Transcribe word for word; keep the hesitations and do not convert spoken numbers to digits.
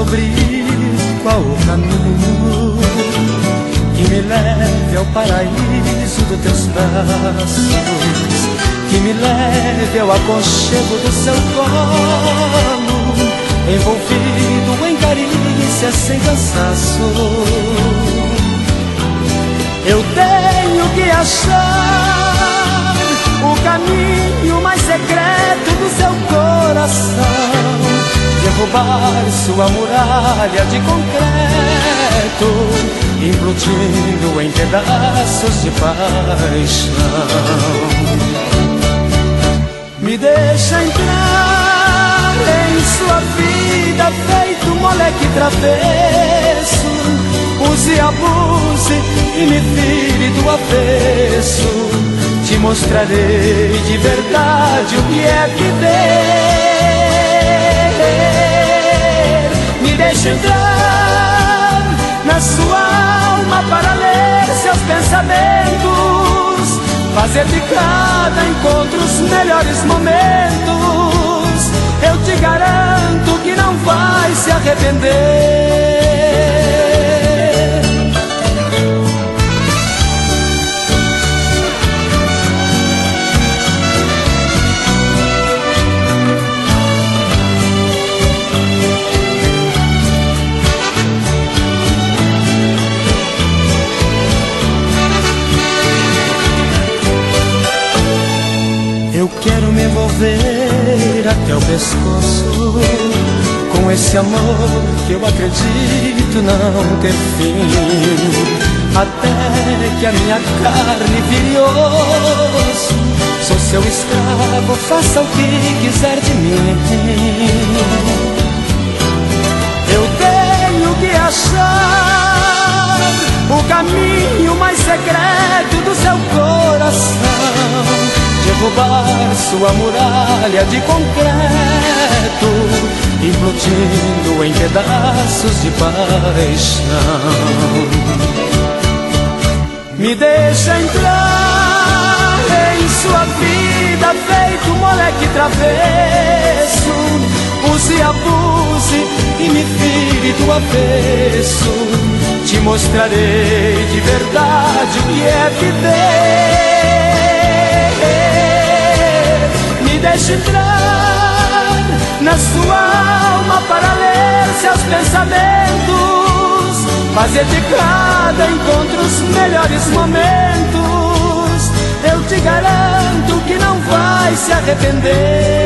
descobrir qual o caminho que me leve ao paraíso dos teus braços, que me leve ao aconchego do seu colo, envolvido em carícias sem cansaço. Eu tenho que achar o caminho mais secreto do seu coração, derrubar sua muralha de concreto, implodindo em pedaços de paixão. Me deixa entrar em sua vida feito moleque travesso, use e abuse e me vire do avesso. Te mostrarei de verdade o que é viver. Me deixa entrar na sua alma para ler seus pensamentos, fazer de cada encontro os melhores momentos. Eu te garanto que não vai se arrepender. Eu quero me envolver até o pescoço com esse amor que eu acredito não ter fim, até que a minha carne vire osso. Sou seu escravo, faça o que quiser de mim. Eu tenho que achar o caminho mais secreto do seu coração, derrubar sua muralha de concreto, implodindo em pedaços de paixão. Me deixa entrar em sua vida feito moleque travesso, use e abuse e me vire do avesso. Te mostrarei de verdade o que é viver. Me deixe entrar na sua alma para ler seus pensamentos, fazer de cada encontro os melhores momentos. Eu te garanto que não vai se arrepender.